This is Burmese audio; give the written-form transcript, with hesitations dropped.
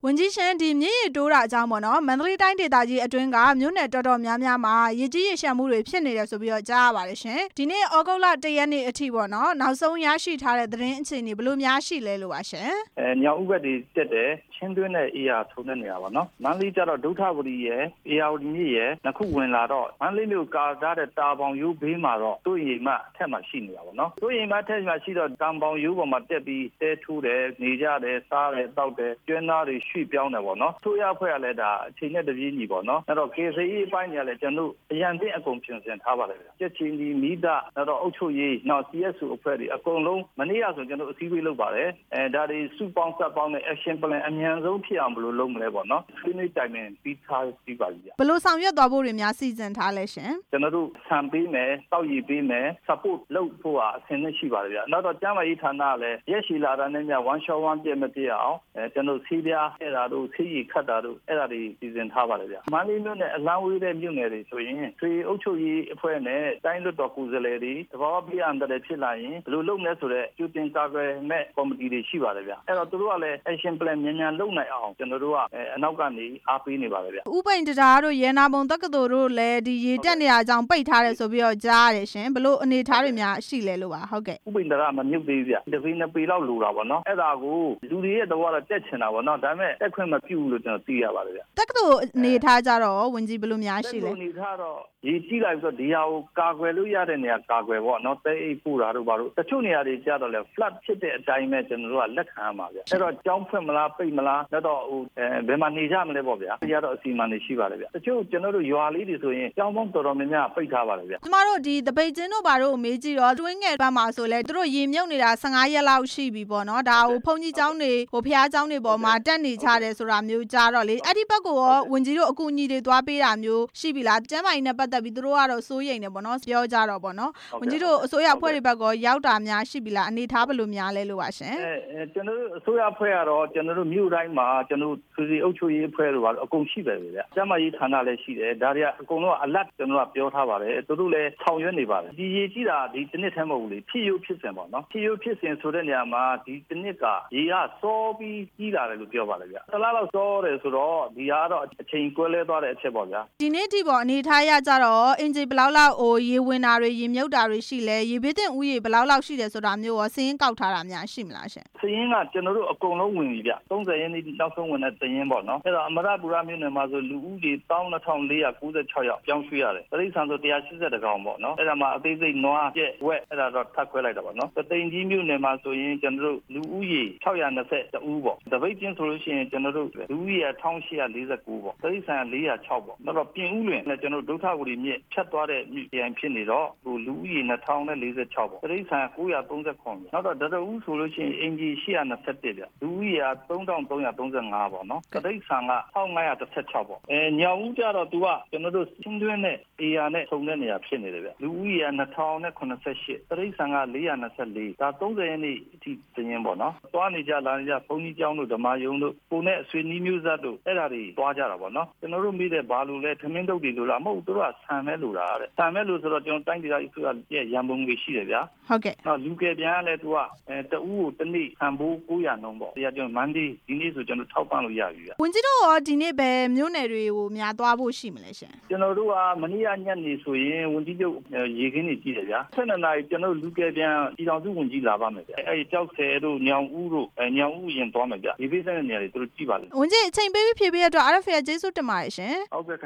ဝန်ကြီးရှင်ဒီမြစ်ရတိုးတာအကြောင်းပေါ့နော်မန္တလေးတိုင်းဒေသကြီးအတွင်းကမြို့နယ်တော်တော်များများမှာရေကြီးရေရှမ်းမှုတွေဖြစ်နေတယ်ဆိုပြီးတော့ကြားရပါတယ်ရှင်ဒီနေ့ဩဂုတ်လ1ရက်နေ့အထိပေါ့နော်နောက်ဆုံးရရှိထားတဲ့သတင်းအခြေအနေဘယ်လိုများရှိလဲလို့ပါရှင်ညောင်ဥဘက်တွေတက်တယ်ချင်းတွင်းနဲ့အေးရထုံတဲ့နေရာပေါ့နော်မန္တလေးကျတော့ဒုထဝတီရဲ့အေယာဝတီမြစ်ရဲ့နှစ်ခုဝင်လာတော့မန္တလေးမြို့ကာထားတဲ့တာပေါင်ရိုးဘေးမှာတော့တို့ရိမ်မအထက်မှာရှိနေတာပေါ့နော်တို့ရိမ်မအထက်မှာရှိတော့ကံပေါင်ရိုးပေါ်မှာတက်ပြီးတဲထိုးတယ်နေကြတယ်စားတယ်တောက်တယ်ကျွန်းသားတွေရွှေ့ပြောင်းတယ်ပေါ့နော်ဆိုရဖွဲ့ကလည်းဒါအချိန်နဲ့တပြေးညီပေါ့နော်အဲ့တော့ KCE အပိုင်းကြီးကလည်းကျွန်တော်အရန်သိအကုန်ပြင်ဆင်ထားပါတယ်ဗျချက်ချင်းဒီမိဒအဲ့တော့အုပ်ချုပ်ရေးနောက် CSO အဖွဲ့တွေအကုန်လုံးမနေ့ကဆိုကျွန်တော်အစည်းအဝေးလုပ်ပါတယ်ဒါတွေစုပေါင်းဆက်ပေါင်းတဲ့ action plan အမြန်ဆုံးဖြစ်အောင်ဘယ်လိုလုပ်မလဲပေါ့နော်ဆွေးနွေးတိုင်ပင်ပြီးထားပြီးပါပြီဗျဘယ်လိုဆောင်ရွက်သွားဖို့တွေများစီစဉ်ထားလဲရှင်ကျွန်တော်တို့ဆံပေးမယ်တောက်ရည်ပေးမယ် support လုပ်ဖို့အဆင်သင့်ရှိပါတယ်ဗျနောက်တော့ကျန်းမာရေးဌာနကလည်းရက်ရှည်လာတာနဲ့ည one shot one ပြည့်မပြည့်အောင်ကျွန်တော်ဆေးပြားအဲ့ဒါတို့ဆေးရည်ခတ်တာတို့အဲ့ဒါတွေစီစဉ်ထားပါတယ်ဗျမန္တလေးမြို့နယ်အလန်းဝေးတဲ့မြို့နယ်တွေဆိုရင်ထွေအုပ်ချုပ်ရေးအဖွဲ့နဲ့တိုင်းလွှတ်တော်ကိုယ်စားလှယ်တွေသဘောပြအန်တဲ့ဖြစ်လာရင်ဘယ်လိုလုပ်လဲဆိုတော့ကျူတင်ကာကွယ်မဲ့ကော်မတီတွေရှိပါတယ်ဗျအဲ့တော့သူတို့ကလည်း action plan မြန်မြန်လုပ်နိုင်အောင်ကျွန်တော်တို့ကအနောက်ကနေအားပေးနေပါတယ်ဗျဥပိန်တရားတို့ရဲနာပုံတက္ကသိုလ်တို့လည်းဒီရေတက်နေတဲ့အကြောင်းပိတ်ထားတယ်ဆိုပြီးတော့ကြားရတယ်ရှင်ဘယ်လိုအနေထားတွေများရှိလဲလို့ပါဟုတ်ကဲ့ဥပိန်တရားမမြုပ်သေးဘူးဗျတပိနှစ်ပေလောက်လိုတာပေါ့နော်အဲ့ဒါကိုလူတွေရဲ့တော့တက်ချင်တာပေါ့နော်ဒါပေမဲ့တက်ခွင့်မပြုဘူးလို့ကျွန်တော်သိရပါတယ်ဗျတက္ကသိုလ်အနေထားကြတော့ဝင်ကြီးဘယ်လိုများရှိလဲအနေထားတော့ရေကြီးလိုက်ဆိုတော့ဒီဟာကိုကာကွယ်လို့ရတဲ့နေရာကာကွယ်ပေါ့နော်တဲအိတ်ပူတာတို့ဘာလို့တချို့နေရာတွေကြတော့လဲ flood ဖြစ်တဲ့အတိုင်းပဲကျွန်တော်တို့ကလက်ခံရမှာဗျအဲ့တော့ကြောင်းဖွင့်မလားပိတ်မလားတော့ဟိုဘယ်မှာနေကြမလဲပေါ့ဗျာဒီကတော့အစီအမံတွေရှိပါတယ်ဗျတချို့ကျွန်တော်တို့ရွာလေးတွေဆိုရင်ကြောင်းပေါင်းတော်တော်များများပိတ်ထားပါတယ်ဗျကျမတို့ဒီတပိတ်ချင်းတို့ဘာတို့မေးကြည့်တော့တွင်းငယ်ဘက်မှာဆိုလဲတို့ရေမြုပ်နေတာ15ရက်လောက်ရှိပြီပေါ့နော်ဒါဟိုဘုန်းကြီးကျောင်းတွေဟိုဖျားကျောင်းတွေပေါ်မှာတက်နေကြတယ်ဆိုတာမျိုးကြားတော့လေအဲ့ဒီဘက်ကိုရောဝင်ကြီးတို့အကူအညီတွေသွားပေးတာမျိုးရှိပြီလားကျမ်းမာရေးနဲ့ပတ်သက်ပြီးတို့ကတော့စိုးရိမ်နေပေါ့နော်ပြောကြတော့ပေါ့နော်ဝင်ကြီးတို့အစိုးရအဖွဲ့တွေဘက်ကရောက်တာများရှိပြီလားအနေထားဘယ်လိုများလဲလို့ပါရှင်ကျွန်တော်တို့အစိုးရအဖွဲ့ကတော့ကျွန်တော်တို့မြို့တိုင်းမှာကျွန်တော်တို့စီအုပ်ချုပ်ရေးအဖွဲ့တို့ကအကုန်ရှိတယ်ဗျကျမ်းမာရေးဌာနလည်းရှိတယ်ဒါတွေကအကုန်လုံးအလတ်ကျွန်တော်ကပြောထားပါတယ်သူတို့လည်းဆောင်ရွက်နေပါတယ်ဒီရေကြီးတာဒီတစ်နှစ်ထဲမဟုတ်ဘူးလေဖြစ်ရုပ်ဖြစ်စဉ်ပေါ့နော်ဖြစ်ရုပ်ဖြစ်စဉ်ဆိုတဲ့နေရာမှာဒီတစ်နှစ်ကရေကစောပြီးကြီးလာတယ်လို့ပြောပါတယ်ဗျတလားလောက်စောတယ်ဆိုတော့ဒီကတော့အချိန်ကွဲလဲသွားတဲ့အချက်ပေါ့ဗျာဒီနေ့ဒီပေါ်အနေထားရကြတော့အင်ဂျီဘယ်လောက်လောက်ဟိုရေဝင်တာတွေရေမြုပ်တာတွေရှိလဲရေဘေးသင့်ဥယေဘယ်လောက်လောက်ရှိတယ်ဆိုတာမျိုးရောစရင်းကောက်ထားတာများရှိမလားရှင်စရင်းကကျွန်တော်တို့အကုန်လုံးဝင်ပြီဗျ30ရက်နေ့နောက်ဆုံးဝင်တဲ့စရင်းပေါ့နော်အဲ့တော့အမရပူရမြို့နယ်မှာဆိုလူဦးရေ12496ယောက်ပြောင်းရွှေ့ရတယ်တိရစ္ဆာန်ဆို180ကောင်ပေါ့နော်အဲ့ဒါမှာအသေးစိတ်နွားကျက်ဝက်အဲ့ဒါတော့ထပ်ခွဲလိုက်တာပေါ့နော်တိန်ကြီးမြို့နယ်မှာဆိုရင်ကျွန်တော်တို့လူဦးရေ620ဦးပေါ့တပိတ်ချင်းဆိုလို့ရှိရင်ကျွန်တော်တို့လူဦးရေ1849ပေါ့တိရစ္ဆာန်406ပေါ့နောက်တော့ပြင်ဦးလွင်လည်းကျွန်တော်တို့ဒုထဝတီမြစ်ဖြတ်သွားတဲ့မြစ်ပြန်ဖြစ်နေတော့ဟိုလူဦးရေ2046ပေါ့တိရစ္ဆာန်939နောက်တော့တရဦးဆိုလို့ရှိရင်အင်ဂျီ821ဗျလူဦးရေ3335ပေါ့နော်တိရစ္ဆာန်က1516ပေါ့ညောင်ဦးကြတော့သူကကျွန်တော်တို့စင်းတွင်းနဲ့အေယာနဲ့ထုံတဲ့နေရာဖြစ်နေတယ်ဗျလူဦးရေ2088တိရစ္ဆာန်က424ဒါ30ရက်နေ့အထိသင်ရင်ပေါ့နော်သွားနေကြလာနေကြဘုန်းကြီးကျောင်းတို့ဓမ္မယုံတို့ကိုနဲ့အဆွေနီးမျိုးဆက်တို့အဲ့ဒါတွေသွားကြတာပေါ့နော်ကျွန်တော်တို့မိတဲ့ဘာလို့လဲထမင်းတုပ်တွေလို့လားမဟုတ်သူတို့ကဆံမဲ့လို့လားတဲ့ဆံမဲ့လို့ဆိုတော့ကျွန်တော်တိုင်းဒေသကြီးဆိုတာရန်ပုံငွေရှိတယ်ဗျာဟုတ်ကဲ့နောက်လူကယ်ပြန်ကလည်းသူကတအူးကိုတစ်နေ့ဆံဖို့900နှုန်းပေါ့တရားကျွန်တော်မန္တလေးဒီနေ့ဆိုကျွန်တော်ထောက်ပံ့လို့ရပြီဗျာဝင်ကြီးတို့ရောဒီနေ့ပဲမြို့နယ်တွေကိုများသွားဖို့ရှိမလဲရှင်ကျွန်တော်တို့ကမနေ့ကညနေဆိုရင်ဝင်ကြီးတို့ရေခင်းနေကြည့်တယ်ဗျာ12နာရီကျွန်တော်လူကယ်ပြန်ပြည်တော်စုဝင်ကြီးလာပါမယ်ဗျအဲ့ကြောက်ဆယ်တို့ညောင်ဦးတို့ညောင်ဦးရင်သွားမယ်ဗျဒီပေးတဲ့နေရာတွေသူတို့ကြည့်ပါလိမ့်ဝင်ကြီးအချိန်ပေးပြီးဖြည့်ပေးရတော့ RFA ကျေးဇူးတင်ပါတယ်ရှင်ဟုတ်ကဲ့